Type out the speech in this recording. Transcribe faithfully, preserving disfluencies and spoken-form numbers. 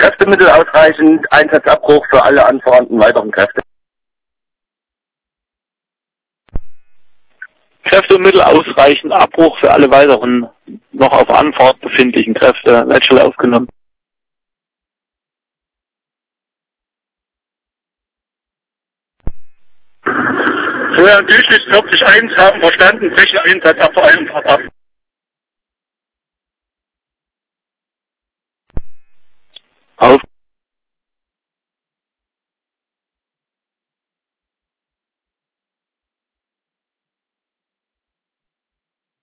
Kräftemittel ausreichend, Einsatzabbruch für alle anfahrenden weiteren Kräfte. Kräftemittel ausreichend, Abbruch für alle weiteren noch auf Anfahrt befindlichen Kräfte, Leitstelle aufgenommen. Vorher Durchschnitt vierzig eins haben verstanden, brechen Einsatz ab vor einem Fahrt ab. Auf